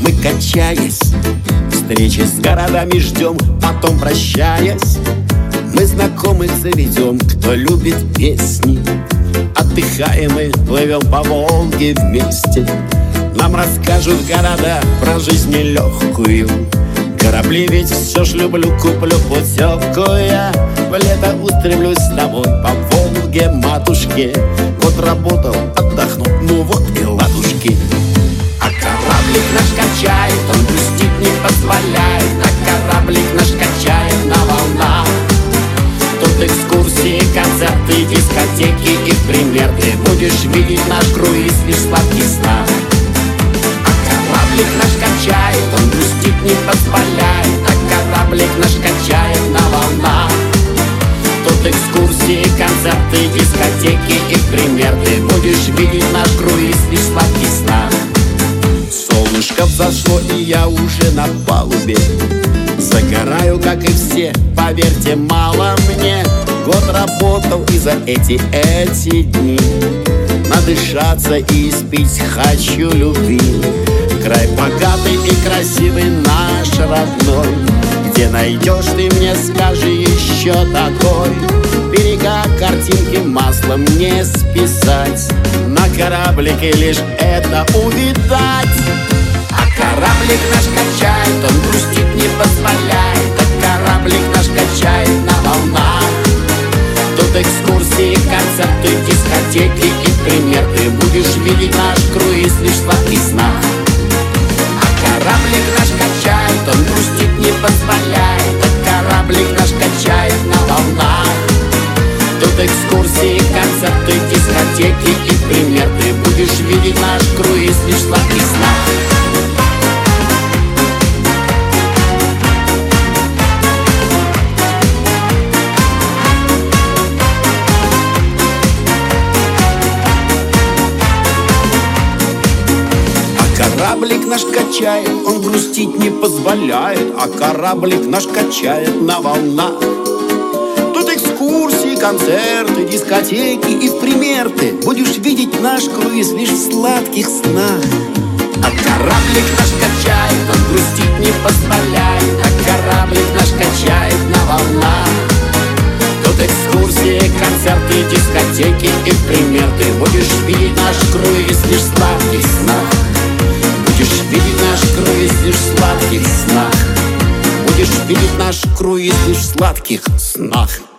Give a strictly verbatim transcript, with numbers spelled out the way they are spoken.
мы, качаясь, встречи с городами ждем, потом, прощаясь, мы знакомых заведем, кто любит песни. Отдыхаем и плывем по Волге вместе. Нам расскажут города про жизнь нелегкую. Корабли ведь все ж люблю, куплю путевку я. В лето устремлюсь с тобой по Волге, матушке. Вот работал, отдохнул, ну вот и ладушки. А кораблик наш качает, он грустить не позволяет. А кораблик наш качает на волнах. Тут экскурсии, концерты, дискотеки и пример. Ты будешь видеть наш круиз лишь в сладких снах. А кораблик наш качает, он грустить не позволяет. А кораблик наш качает на волнах. Тут экскурсии, концерты, дискотеки и пример. Ты будешь видеть наш круиз лишь в сладких снах. Солнышко взошло, и я уже на палубе. Загораю, как и все, поверьте, мало мне. Год работал, и за эти, эти дни надышаться и испить хочу любви. Край богатый и красивый наш родной. Где найдешь ты мне, скажи еще такой. Берега, картинки маслом не списать. На кораблике лишь это увидать. А кораблик наш качает, он грустить не позволяет. А кораблик наш качает на волнах. Тут экскурсии, концерты, дискотеки и пример. Ты будешь видеть наш круиз лишь в сладких снах. А кораблик наш качает, он грустить не позволяет. А кораблик наш качает на волнах. Тут экскурсии, концерты, дискотеки и пример. Ты будешь видеть наш круиз лишь в сладких снах. Кораблик наш качает, он грустить не позволяет. А кораблик наш качает на волнах. Тут экскурсии, концерты, дискотеки и в пример. Ты будешь видеть наш круиз лишь в сладких снах. А кораблик наш качает, он грустить не позволяет. А кораблик наш качает на волнах. Тут экскурсии, концерты, дискотеки и в пример. Ты будешь видеть наш круиз лишь в сладких снах. Будешь видеть наш круиз лишь в сладких снах. Будешь видеть наш круиз лишь в сладких снах.